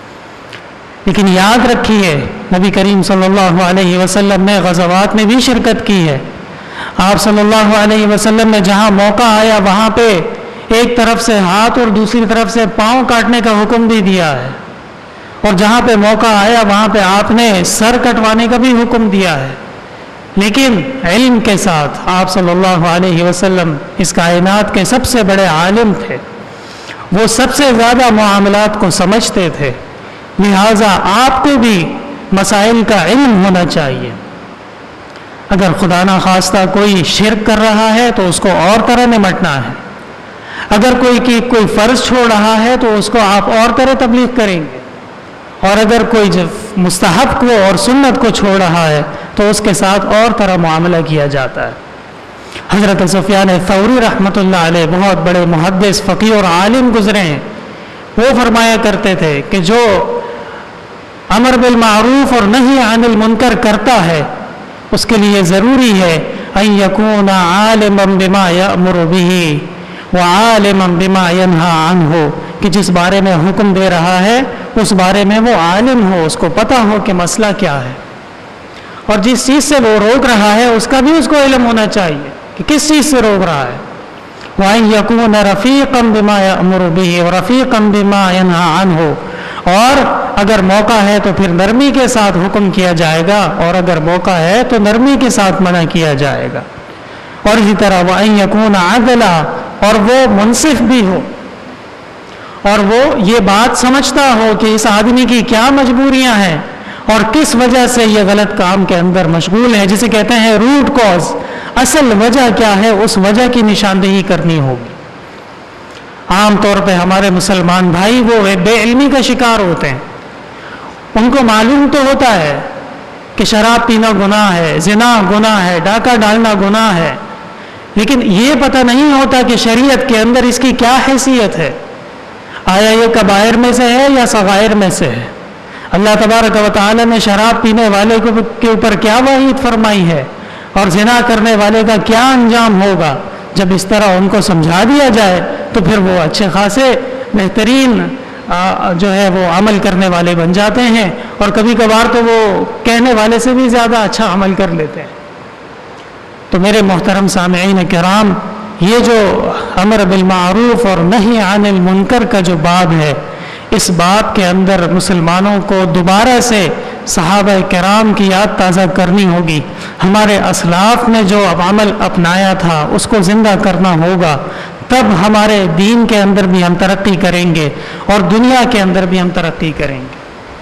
لیکن یاد رکھیے نبی کریم صلی اللہ علیہ وسلم نے غزوات میں بھی شرکت کی ہے۔ آپ صلی اللہ علیہ وسلم نے جہاں موقع آیا وہاں پہ ایک طرف سے ہاتھ اور دوسری طرف سے پاؤں کاٹنے کا حکم بھی دیا ہے، اور جہاں پہ موقع آیا وہاں پہ آپ نے سر کٹوانے کا بھی حکم دیا ہے۔ لیکن علم کے ساتھ آپ صلی اللہ علیہ وسلم اس کائنات کے سب سے بڑے عالم تھے، وہ سب سے زیادہ معاملات کو سمجھتے تھے، لہٰذا آپ کو بھی مسائل کا علم ہونا چاہیے۔ اگر خدا نخواستہ کوئی شرک کر رہا ہے تو اس کو اور طرح نمٹنا ہے، اگر کوئی فرض چھوڑ رہا ہے تو اس کو آپ اور طرح تبلیغ کریں گے، اور اگر کوئی مستحب کو اور سنت کو چھوڑ رہا ہے تو اس کے ساتھ اور طرح معاملہ کیا جاتا ہے۔ حضرت سفیان ثوری رحمۃ اللہ علیہ بہت بڑے محدث، فقیہ اور عالم گزرے ہیں، وہ فرمایا کرتے تھے کہ جو امر بالمعروف اور نہی عن المنکر کرتا ہے اس کے لیے ضروری ہے ان یکون عالما بما یأمر به وعالما بما ینہی عنہ، کہ جس بارے میں حکم دے رہا ہے اس بارے میں وہ عالم ہو، اس کو پتہ ہو کہ مسئلہ کیا ہے، اور جس چیز سے وہ روک رہا ہے اس کا بھی اس کو علم ہونا چاہیے کہ کس چیز سے روک رہا ہے۔ وَأَن يَكُونَ رَفِيقًا بِمَا يَأْمُرُ بِهِ وَرَفِيقًا بِمَا يَنْهَى عَنْهُ، اور اگر موقع ہے تو پھر نرمی کے ساتھ حکم کیا جائے گا، اور اگر موقع ہے تو نرمی کے ساتھ منع کیا جائے گا۔ اور اسی طرح وَأَن يَكُونَ عَدْلًا، اور وہ منصف بھی ہو، اور وہ یہ بات سمجھتا ہو کہ اس آدمی کی کیا مجبوریاں ہیں اور کس وجہ سے یہ غلط کام کے اندر مشغول ہے، جسے کہتے ہیں روٹ کاز، اصل وجہ کیا ہے، اس وجہ کی نشاندہی کرنی ہوگی۔ عام طور پہ ہمارے مسلمان بھائی وہ بے علمی کا شکار ہوتے ہیں، ان کو معلوم تو ہوتا ہے کہ شراب پینا گناہ ہے، زنا گناہ ہے، ڈاکہ ڈالنا گناہ ہے، لیکن یہ پتہ نہیں ہوتا کہ شریعت کے اندر اس کی کیا حیثیت ہے، آیا یہ کبائر میں سے ہے یا صغائر میں سے ہے، اللہ تبارک و تعالی نے شراب پینے والے کے اوپر کیا وعید فرمائی ہے، اور زنا کرنے والے کا کیا انجام ہوگا۔ جب اس طرح ان کو سمجھا دیا جائے تو پھر وہ اچھے خاصے بہترین جو ہے وہ عمل کرنے والے بن جاتے ہیں، اور کبھی کبھار تو وہ کہنے والے سے بھی زیادہ اچھا عمل کر لیتے ہیں۔ تو میرے محترم سامعین کرام، یہ جو امر بالمعروف اور نہی عن المنکر کا جو باب ہے، اس باب کے اندر مسلمانوں کو دوبارہ سے صحابہ کرام کی یاد تازہ کرنی ہوگی، ہمارے اسلاف نے جو عمل اپنایا تھا اس کو زندہ کرنا ہوگا، تب ہمارے دین کے اندر بھی ہم ترقی کریں گے اور دنیا کے اندر بھی ہم ترقی کریں گے۔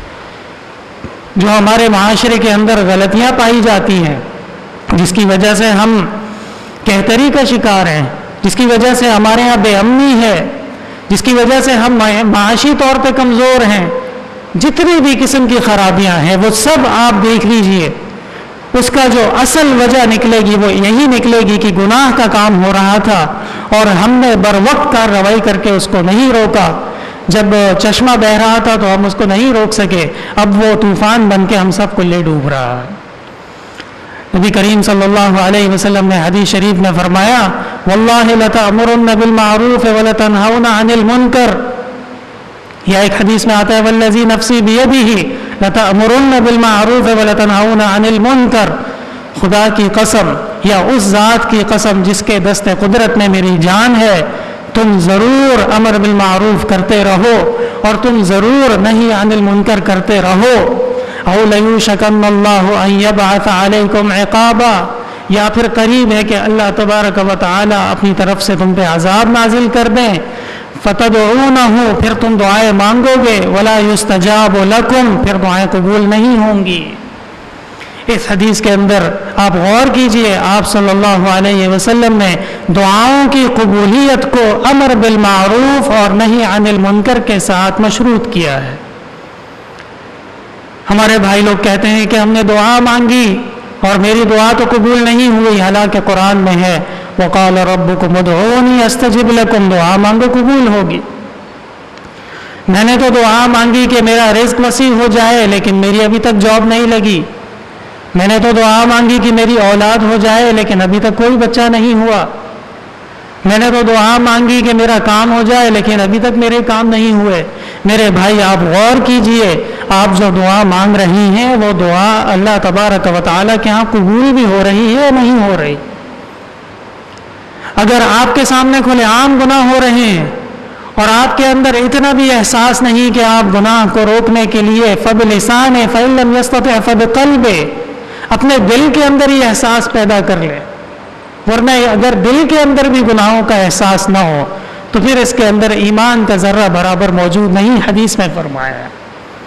جو ہمارے معاشرے کے اندر غلطیاں پائی جاتی ہیں، جس کی وجہ سے ہم کہتری کا شکار ہیں، جس کی وجہ سے ہمارے ہاں بے امنی ہے، جس کی وجہ سے ہم معاشی طور پہ کمزور ہیں، جتنی بھی قسم کی خرابیاں ہیں وہ سب آپ دیکھ لیجئے، اس کا جو اصل وجہ نکلے گی وہ یہی نکلے گی کہ گناہ کا کام ہو رہا تھا اور ہم نے بر وقت کارروائی کر کے اس کو نہیں روکا. جب چشمہ بہہ رہا تھا تو ہم اس کو نہیں روک سکے، اب وہ طوفان بن کے ہم سب کو لے ڈوب رہا ہے. نبی کریم صلی اللہ علیہ وسلم نے حدیث شریف میں فرمایا واللہ لتأمرن بالمعروف ولتنہون عن المنکر. یا ایک حدیث میں آتا ہے والذی نفسی بیدہ لتأمرن بالمعروف ولتنہون عن المنکر. خدا کی قسم یا اس ذات کی قسم جس کے دست قدرت میں میری جان ہے، تم ضرور امر بالمعروف کرتے رہو اور تم ضرور نہی عن المنکر کرتے رہو. او لیوشکن اللہ ان یبعث علیکم عقابا، یا پھر قریب ہے کہ اللہ تبارک و تعالی اپنی طرف سے تم پہ عذاب نازل کر دیں. فتدعونہ، پھر تم دعائیں مانگو گے، ولا یستجاب لکم، پھر دعائیں قبول نہیں ہوں گی. اس حدیث کے اندر آپ غور کیجئے، آپ صلی اللہ علیہ وسلم نے دعاؤں کی قبولیت کو امر بالمعروف اور نہی عن المنکر کے ساتھ مشروط کیا ہے. ہمارے بھائی لوگ کہتے ہیں کہ ہم نے دعا مانگی اور میری دعا تو قبول نہیں ہوئی، حالانکہ قرآن میں ہے وقال ربکم ادعونی استجب لکم، دعا مانگو قبول ہوگی. میں نے تو دعا مانگی کہ میرا رزق وسیع ہو جائے لیکن میری ابھی تک جاب نہیں لگی. میں نے تو دعا مانگی کہ میری اولاد ہو جائے لیکن ابھی تک کوئی بچہ نہیں ہوا. میں نے تو دعا مانگی کہ میرا کام ہو جائے لیکن ابھی تک میرے کام نہیں ہوئے. میرے بھائی آپ غور کیجئے، آپ جو دعا مانگ رہی ہیں وہ دعا اللہ تبارک و تعالیٰ کے ہاں قبول بھی ہو رہی ہے یا نہیں ہو رہی؟ اگر آپ کے سامنے کھلے عام گناہ ہو رہے ہیں اور آپ کے اندر اتنا بھی احساس نہیں کہ آپ گناہ کو روکنے کے لیے فبلسان فإن لم يستطع فبقلب، اپنے دل کے اندر ہی احساس پیدا کر لے، ورنہ اگر دل کے اندر بھی گناہوں کا احساس نہ ہو تو پھر اس کے اندر ایمان کا ذرہ برابر موجود نہیں. حدیث میں فرمایا ہے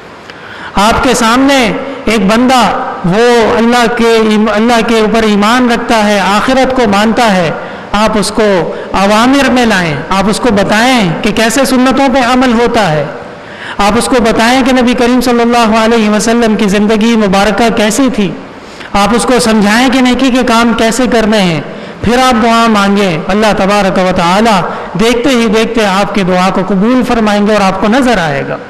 آپ کے سامنے ایک بندہ وہ اللہ کے اوپر ایمان رکھتا ہے، آخرت کو مانتا ہے، آپ اس کو اوامر میں لائیں، آپ اس کو بتائیں کہ کیسے سنتوں پہ عمل ہوتا ہے، آپ اس کو بتائیں کہ نبی کریم صلی اللہ علیہ وسلم کی زندگی مبارکہ کیسی تھی، آپ اس کو سمجھائیں کہ نیکی کے کام کیسے کرنے ہیں، پھر آپ دعا مانگیں. اللہ تبارک و تعالی دیکھتے ہی دیکھتے آپ کی دعا کو قبول فرمائیں گے اور آپ کو نظر آئے گا.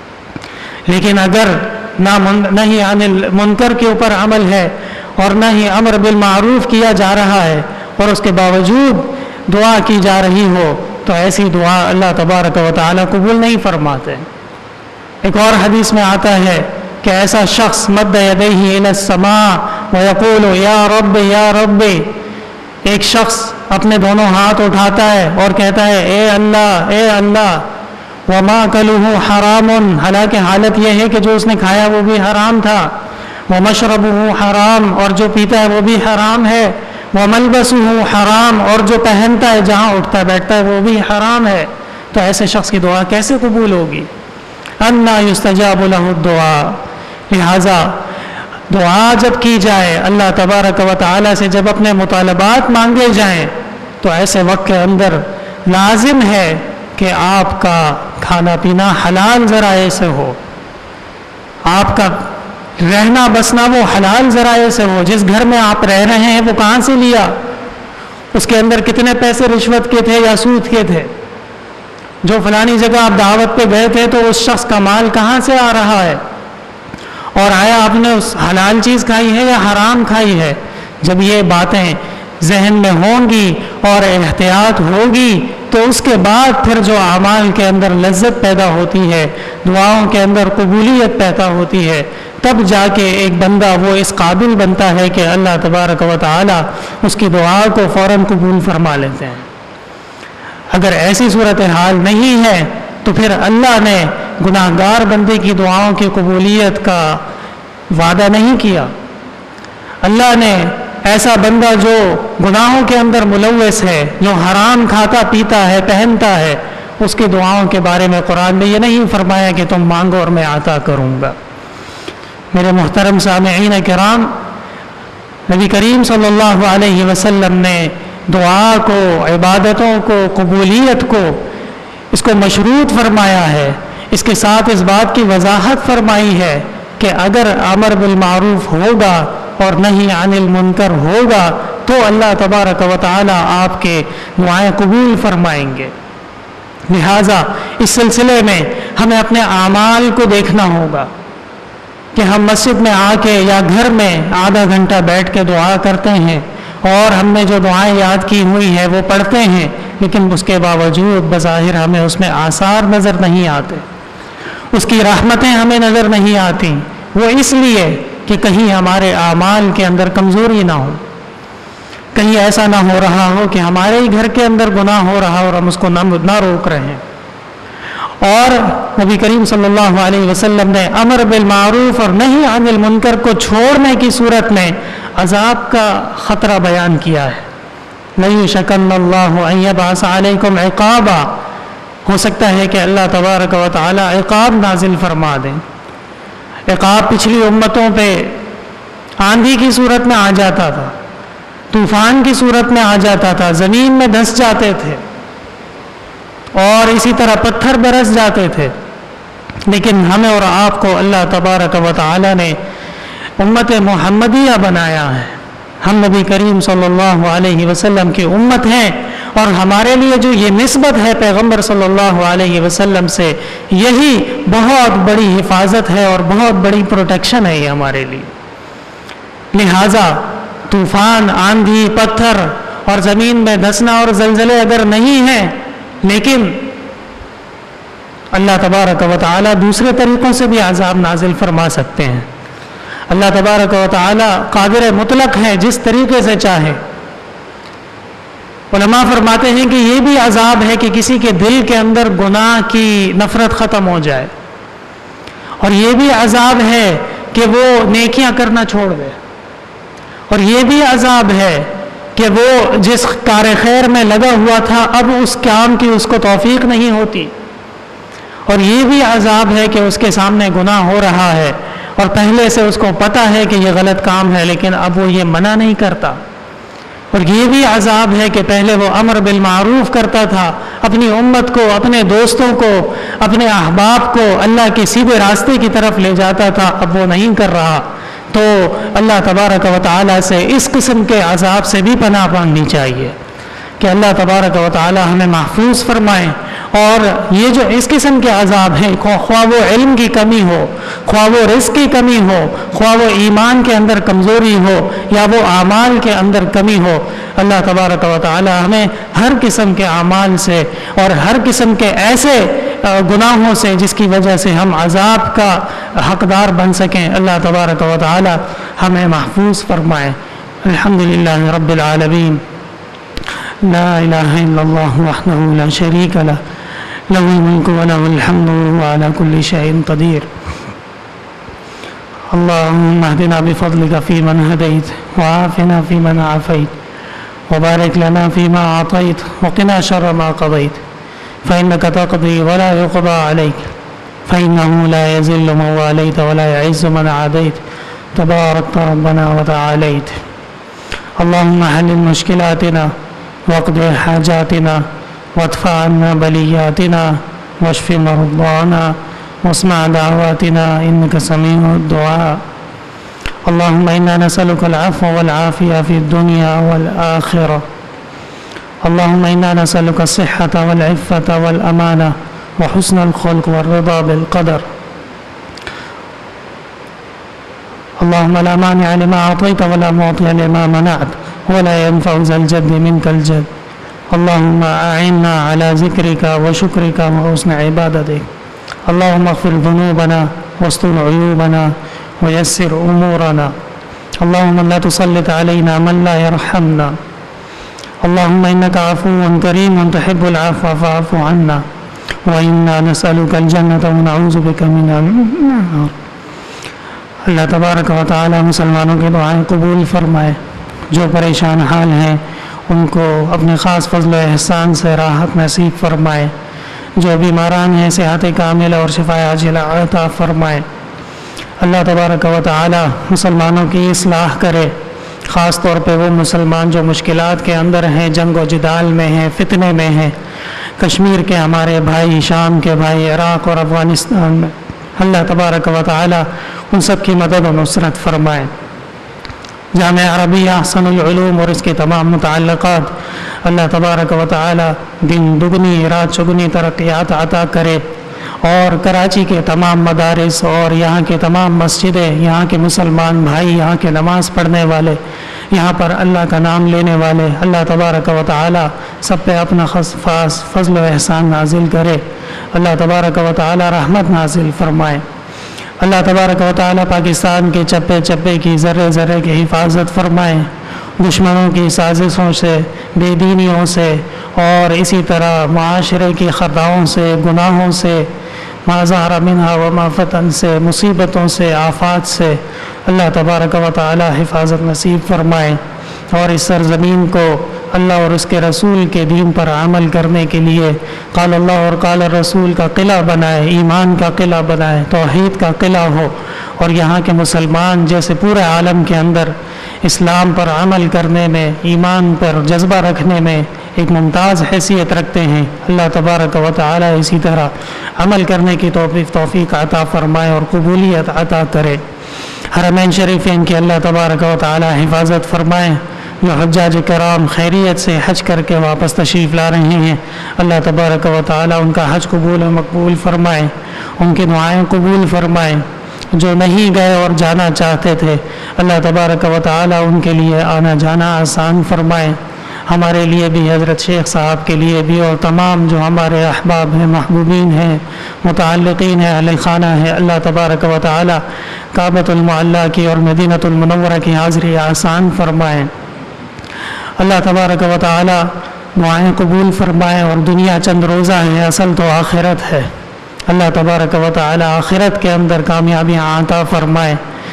لیکن اگر نہ ہی عن المنکر کے اوپر عمل ہے اور نہ ہی امر بالمعروف کیا جا رہا ہے اور اس کے باوجود دعا کی جا رہی ہو تو ایسی دعا اللہ تبارک و تعالی قبول نہیں فرماتے. ایک اور حدیث میں آتا ہے کہ ایسا شخص مد یدیہ الی السماء ویقول یا رب یا رب، ایک شخص اپنے دونوں ہاتھ اٹھاتا ہے اور کہتا ہے اے اللہ اے اللہ، وما کلہ حرام، حالانکہ حالت یہ ہے کہ جو اس نے کھایا وہ بھی حرام تھا، ومشربہ حرام، اور جو پیتا ہے وہ بھی حرام ہے، وملبسہ حرام، اور جو پہنتا ہے جہاں اٹھتا بیٹھتا ہے وہ بھی حرام ہے. تو ایسے شخص کی دعا کیسے قبول ہوگی؟ انا یستجاب لہ الدعاء. لہذا دعا جب کی جائے اللہ تبارک و تعالی سے، جب اپنے مطالبات مانگے جائیں تو ایسے وقت کے اندر لازم ہے کہ آپ کا کھانا پینا حلال ذرائع سے ہو، آپ کا رہنا بسنا وہ حلال ذرائع سے ہو. جس گھر میں آپ رہ رہے ہیں وہ کہاں سے لیا، اس کے اندر کتنے پیسے رشوت کے تھے یا سود کے تھے، جو فلانی جگہ آپ دعوت پہ گئے تھے تو اس شخص کا مال کہاں سے آ رہا ہے، اور آیا آپ نے اس حلال چیز کھائی ہے یا حرام کھائی ہے. جب یہ باتیں ذہن میں ہوں گی اور احتیاط ہوگی تو اس کے بعد پھر جو اعمال کے اندر لذت پیدا ہوتی ہے، دعاؤں کے اندر قبولیت پیدا ہوتی ہے، تب جا کے ایک بندہ وہ اس قابل بنتا ہے کہ اللہ تبارک و تعالی اس کی دعا کو فوراً قبول فرما لیتے ہیں. اگر ایسی صورتحال نہیں ہے تو پھر اللہ نے گناہ گار بندے کی دعاؤں کی قبولیت کا وعدہ نہیں کیا. اللہ نے ایسا بندہ جو گناہوں کے اندر ملوث ہے، جو حرام کھاتا پیتا ہے پہنتا ہے، اس کی دعاؤں کے بارے میں قرآن میں یہ نہیں فرمایا کہ تم مانگو اور میں عطا کروں گا. میرے محترم سامعین کرام، نبی کریم صلی اللہ علیہ وسلم نے دعا کو، عبادتوں کو، قبولیت کو، اس کو مشروط فرمایا ہے. اس کے ساتھ اس بات کی وضاحت فرمائی ہے کہ اگر امر بالمعروف ہوگا اور نہی عن المنکر ہوگا تو اللہ تبارک و تعالی آپ کے دعائیں قبول فرمائیں گے۔ لہٰذا اس سلسلے میں ہمیں اپنے اعمال کو دیکھنا ہوگا کہ ہم مسجد میں آ کے یا گھر میں آدھا گھنٹہ بیٹھ کے دعا کرتے ہیں اور ہم نے جو دعائیں یاد کی ہوئی ہیں وہ پڑھتے ہیں، لیکن اس کے باوجود بظاہر ہمیں اس میں آثار نظر نہیں آتے، اس کی رحمتیں ہمیں نظر نہیں آتی۔ وہ اس لیے کہ کہیں ہمارے اعمال کے اندر کمزوری نہ ہو، کہیں ایسا نہ ہو رہا ہو کہ ہمارے ہی گھر کے اندر گناہ ہو رہا اور ہم اس کو نہ روک رہے ہیں۔ اور نبی کریم صلی اللہ علیہ وسلم نے امر بالمعروف اور نہی عن المنکر کو چھوڑنے کی صورت میں عذاب کا خطرہ بیان کیا ہے۔ لَيُشَكَنَّ اللَّهُ أَن يَبْعَثَ عَلَيْكُمْ عِقَابًا، ہو سکتا ہے کہ اللہ تبارک و تعالی عقاب نازل فرما دیں۔ عقاب پچھلی امتوں پہ آندھی کی صورت میں آ جاتا تھا، طوفان کی صورت میں آ جاتا تھا، زمین میں دھس جاتے تھے اور اسی طرح پتھر برس جاتے تھے، لیکن ہمیں اور آپ کو اللہ تبارک و تعالی نے امت محمدیہ بنایا ہے۔ ہم نبی کریم صلی اللہ علیہ وسلم کی امت ہیں اور ہمارے لیے جو یہ نسبت ہے پیغمبر صلی اللہ علیہ وسلم سے، یہی بہت بڑی حفاظت ہے اور بہت بڑی پروٹیکشن ہے یہ ہمارے لیے۔ لہٰذا طوفان، آندھی، پتھر اور زمین میں دھسنا اور زلزلے اگر نہیں ہیں، لیکن اللہ تبارک و تعالی دوسرے طریقوں سے بھی عذاب نازل فرما سکتے ہیں۔ اللہ تبارک و تعالی قادر مطلق ہے، جس طریقے سے چاہے۔ علماء فرماتے ہیں کہ یہ بھی عذاب ہے کہ کسی کے دل کے اندر گناہ کی نفرت ختم ہو جائے، اور یہ بھی عذاب ہے کہ وہ نیکیاں کرنا چھوڑ دے، اور یہ بھی عذاب ہے کہ وہ جس کار خیر میں لگا ہوا تھا اب اس کام کی اس کو توفیق نہیں ہوتی، اور یہ بھی عذاب ہے کہ اس کے سامنے گناہ ہو رہا ہے اور پہلے سے اس کو پتہ ہے کہ یہ غلط کام ہے لیکن اب وہ یہ منع نہیں کرتا، اور یہ بھی عذاب ہے کہ پہلے وہ امر بالمعروف کرتا تھا، اپنی امت کو، اپنے دوستوں کو، اپنے احباب کو اللہ کے سیدھے راستے کی طرف لے جاتا تھا، اب وہ نہیں کر رہا۔ تو اللہ تبارک و تعالی سے اس قسم کے عذاب سے بھی پناہ مانگنی چاہیے کہ اللہ تبارک و تعالی ہمیں محفوظ فرمائیں۔ اور یہ جو اس قسم کے عذاب ہیں، خواہ وہ علم کی کمی ہو، خواہ وہ رزق کی کمی ہو، خواہ وہ ایمان کے اندر کمزوری ہو یا وہ اعمال کے اندر کمی ہو، اللہ تبارک و تعالی ہمیں ہر قسم کے اعمال سے اور ہر قسم کے ایسے گناہوں سے جس کی وجہ سے ہم عذاب کا حقدار بن سکیں، اللہ تبارک و تعالی ہمیں محفوظ فرمائے۔ الحمدللہ رب العالمین، لا الہ الا اللہ وحدہ لا شریک لہ، لہ الملک و لہ الحمد وہو علی کل شیء قدیر۔ اللہم اہدنا بفضلک فیمن ہدیت وعافنا فیمن عافیت وبارک لنا فیما اعطیت وقنا شر ما قضیت فإنک تقضی ولا یقضى علیک فإنہ لا یذل من والیت ولا یعز من عادیت تبارکت ربنا وتعالیت۔ اللہم حل مشکلاتنا واقض حاجاتنا وادفع عنا بلیاتنا واشف مرضانا واسمع دعواتنا انك سميع الدعاء۔ اللهم انا نسألك العفو والعافية في الدنيا والآخرة۔ اللهم انا نسألك الصحة والعفة والأمانة وحسن الخلق والرضا بالقدر۔ اللهم لا مانع لما أعطيت ولا معطي لما منعت ولا ينفع ذا الجد منك الجد۔ اللهم أعنا على ذكرك وشكرك وحسن عبادتك۔ اللهم اغفر ذنوبنا واستر عيوبنا ويسر أمورنا۔ اللهم لا تسلط علينا من لا يرحمنا۔ اللهم إنك عفو كريم تحب العفو فاعف عنا، وإنا نسألك الجنة ونعوذ بك من النار۔ اللہ تبارک و تعالی مسلمانوں کی دعائیں قبول فرمائے، جو پریشان حال ہیں ان کو اپنے خاص فضل و احسان سے راحت نصیب فرمائے، جو بیماران ہیں صحت کاملہ اور شفا عاجلہ عطا فرمائے۔ اللہ تبارک و تعالی مسلمانوں کی اصلاح کرے، خاص طور پہ وہ مسلمان جو مشکلات کے اندر ہیں، جنگ و جدال میں ہیں، فتنے میں ہیں، کشمیر کے ہمارے بھائی، شام کے بھائی، عراق اور افغانستان میں، اللہ تبارک و تعالی ان سب کی مدد و نصرت فرمائے۔ جامع عربیہ احسن العلوم اور اس کے تمام متعلقات، اللہ تبارک و تعالی دن دگنی رات چگنی ترقیات عطا کرے، اور کراچی کے تمام مدارس اور یہاں کے تمام مسجدیں، یہاں کے مسلمان بھائی، یہاں کے نماز پڑھنے والے، یہاں پر اللہ کا نام لینے والے، اللہ تبارک و تعالی سب پہ اپنا فضل و احسان نازل کرے، اللہ تبارک و تعالی رحمت نازل فرمائے، اللہ تبارک و تعالی پاکستان کے چپے چپے کی ذرے ذرے کی حفاظت فرمائے، دشمنوں کی سازشوں سے، بے دینیوں سے، اور اسی طرح معاشرے کی خطاؤں سے، گناہوں سے، ما ظہر منہا وما فتن سے، مصیبتوں سے، آفات سے اللہ تبارک و تعالی حفاظت نصیب فرمائے، اور اس سرزمین کو اللہ اور اس کے رسول کے دین پر عمل کرنے کے لیے قال اللہ اور قال رسول کا قلعہ بنائے، ایمان کا قلعہ بنائے، توحید کا قلعہ ہو، اور یہاں کے مسلمان جیسے پورے عالم کے اندر اسلام پر عمل کرنے میں، ایمان پر جذبہ رکھنے میں ایک ممتاز حیثیت رکھتے ہیں، اللہ تبارک و تعالی اسی طرح عمل کرنے کی توفیق عطا فرمائے اور قبولیت عطا کرے۔ حرمین شریفین کی اللہ تبارک و تعالی حفاظت فرمائے، جو حجاج کرام خیریت سے حج کر کے واپس تشریف لا رہے ہیں، اللہ تبارک و تعالی ان کا حج قبول و مقبول فرمائے، ان کی دعائیں قبول فرمائے، جو نہیں گئے اور جانا چاہتے تھے اللہ تبارک و تعالی ان کے لیے آنا جانا آسان فرمائے، ہمارے لیے بھی، حضرت شیخ صاحب کے لیے بھی، اور تمام جو ہمارے احباب ہیں، محبوبین ہیں، متعلقین ہیں، اہل خانہ ہیں، اللہ تبارک و تعالی کعبۃ المعلیٰ کی اور مدینۃ المنورہ کی حاضری آسان فرمائے، اللہ تبارک و تعالی دعائیں قبول فرمائے، اور دنیا چند روزہ ہے، اصل تو آخرت ہے، اللہ تبارک و تعالی آخرت کے اندر کامیابیاں عطا فرمائے،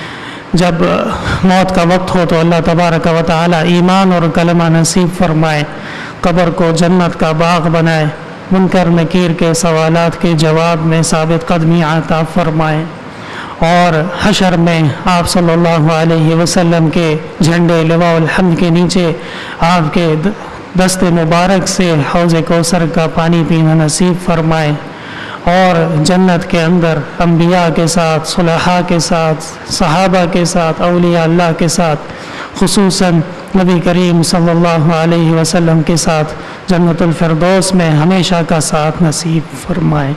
جب موت کا وقت ہو تو اللہ تبارک و تعالی ایمان اور کلمہ نصیب فرمائے، قبر کو جنت کا باغ بنائے، منکر نکیر کے سوالات کے جواب میں ثابت قدمی عطا فرمائے، اور حشر میں آپ صلی اللہ علیہ وسلم کے جھنڈے لواء الحمد کے نیچے آپ کے دست مبارک سے حوض کوثر کا پانی پینا نصیب فرمائے، اور جنت کے اندر انبیاء کے ساتھ، صلحاء کے ساتھ، صحابہ کے ساتھ، اولیاء اللہ کے ساتھ، خصوصاً نبی کریم صلی اللہ علیہ وسلم کے ساتھ جنت الفردوس میں ہمیشہ کا ساتھ نصیب فرمائے۔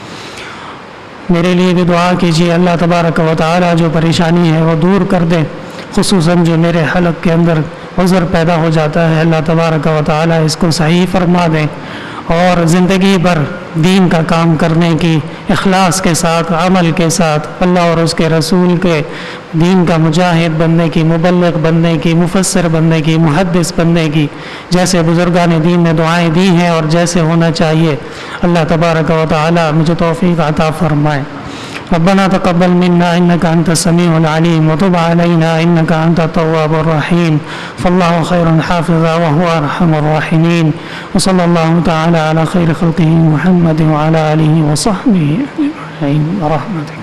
میرے لیے بھی دعا کیجیے، اللہ تبارک و تعالی جو پریشانی ہے وہ دور کر دے، خصوصاً جو میرے حلق کے اندر عذر پیدا ہو جاتا ہے اللہ تبارک و تعالی اس کو صحیح فرما دیں، اور زندگی بھر دین کا کام کرنے کی اخلاص کے ساتھ، عمل کے ساتھ، اللہ اور اس کے رسول کے دین کا مجاہد بننے کی، مبلغ بننے کی، مفسر بننے کی، محدث بننے کی، جیسے بزرگان دین نے دعائیں دی ہیں اور جیسے ہونا چاہیے، اللہ تبارک و تعالی مجھے توفیق عطا فرمائے۔ ربنا تقبل منا انك انت السميع العليم وتب علينا انك انت التواب الرحيم فالله خير حافظا وهو ارحم الراحمين وصلى الله تعالى على خير خلقه محمد وعلى اله وصحبه اجمعين برحمته